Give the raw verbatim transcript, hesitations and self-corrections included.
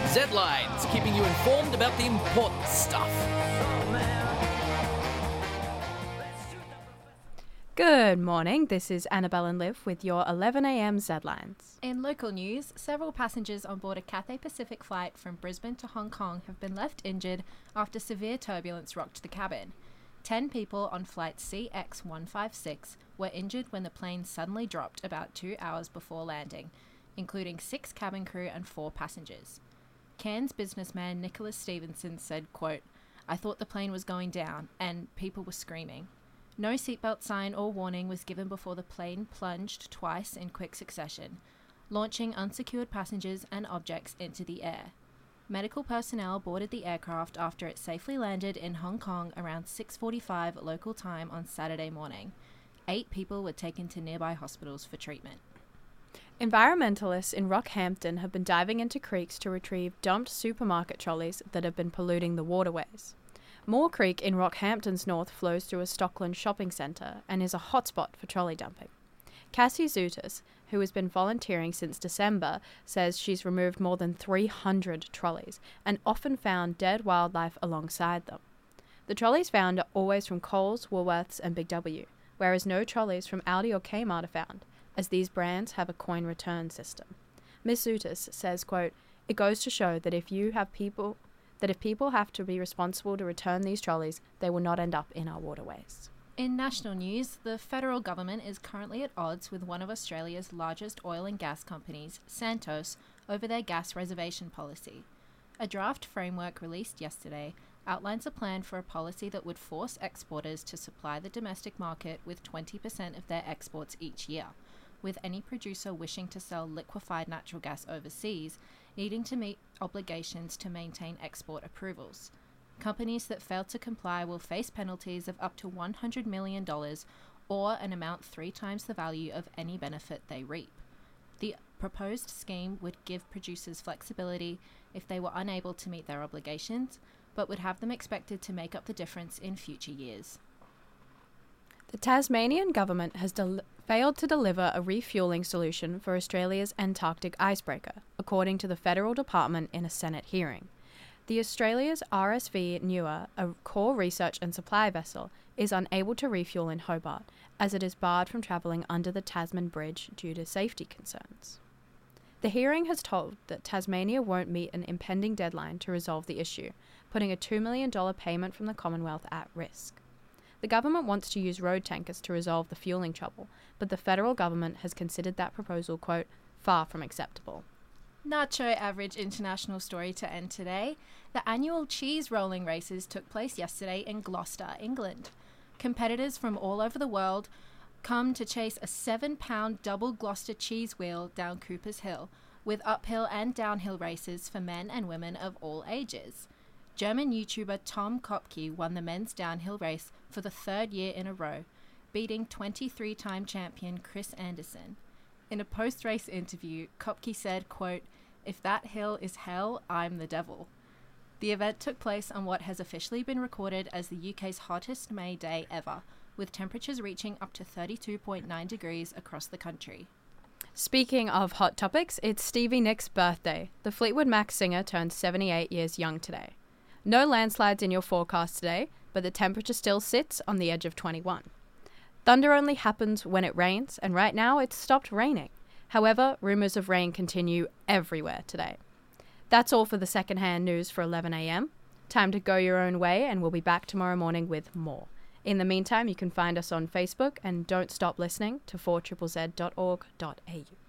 Z-Lines, keeping you informed about the important stuff. Good morning, this is Annabelle and Liv with your eleven a.m. Z-Lines. In local news, several passengers on board a Cathay Pacific flight from Brisbane to Hong Kong have been left injured after severe turbulence rocked the cabin. Ten people on flight C X one fifty-six were injured when the plane suddenly dropped about two hours before landing, including six cabin crew and four passengers. Cairns businessman Nicholas Stevenson said, quote, "I thought the plane was going down and people were screaming. No seatbelt sign or warning was given before the plane plunged twice in quick succession, launching unsecured passengers and objects into the air. Medical personnel boarded the aircraft after it safely landed in Hong Kong around six forty-five local time on Saturday morning. Eight people were taken to nearby hospitals for treatment." Environmentalists in Rockhampton have been diving into creeks to retrieve dumped supermarket trolleys that have been polluting the waterways. Moore Creek in Rockhampton's north flows through a Stockland shopping centre and is a hotspot for trolley dumping. Cassie Zutis, who has been volunteering since December, says she's removed more than three hundred trolleys and often found dead wildlife alongside them. The trolleys found are always from Coles, Woolworths and Big W, whereas no trolleys from Aldi or Kmart are found, as these brands have a coin return system. Miss Zutis says, quote, "It goes to show that if you have people... that if people have to be responsible to return these trolleys, they will not end up in our waterways." In national news, the federal government is currently at odds with one of Australia's largest oil and gas companies, Santos, over their gas reservation policy. A draft framework released yesterday outlines a plan for a policy that would force exporters to supply the domestic market with twenty percent of their exports each year, with any producer wishing to sell liquefied natural gas overseas needing to meet obligations to maintain export approvals. Companies that fail to comply will face penalties of up to one hundred million dollars or an amount three times the value of any benefit they reap. The proposed scheme would give producers flexibility if they were unable to meet their obligations, but would have them expected to make up the difference in future years. The Tasmanian government has del- failed to deliver a refuelling solution for Australia's Antarctic icebreaker, according to the federal department in a Senate hearing. The Australia's R S V Newer, a core research and supply vessel, is unable to refuel in Hobart, as it is barred from travelling under the Tasman Bridge due to safety concerns. The hearing has told that Tasmania won't meet an impending deadline to resolve the issue, putting a two million dollars payment from the Commonwealth at risk. The government wants to use road tankers to resolve the fuelling trouble, but the federal government has considered that proposal, quote, "far from acceptable." Nacho average international story to end today. The annual cheese rolling races took place yesterday in Gloucester, England. Competitors from all over the world come to chase a seven-pound double Gloucester cheese wheel down Cooper's Hill, with uphill and downhill races for men and women of all ages. German YouTuber Tom Kopke won the men's downhill race for the third year in a row, beating twenty-three-time champion Chris Anderson. In a post-race interview, Kopke said, quote, "If that hill is hell, I'm the devil." The event took place on what has officially been recorded as the U K's hottest May day ever, with temperatures reaching up to thirty-two point nine degrees across the country. Speaking of hot topics, it's Stevie Nicks' birthday. The Fleetwood Mac singer turned seventy-eight years young today. No landslides in your forecast today, but the temperature still sits on the edge of twenty-one. Thunder only happens when it rains, and right now it's stopped raining. However, rumours of rain continue everywhere today. That's all for the second-hand news for eleven a.m. Time to go your own way, and we'll be back tomorrow morning with more. In the meantime, you can find us on Facebook, and don't stop listening to four Z Z Z dot org dot a u.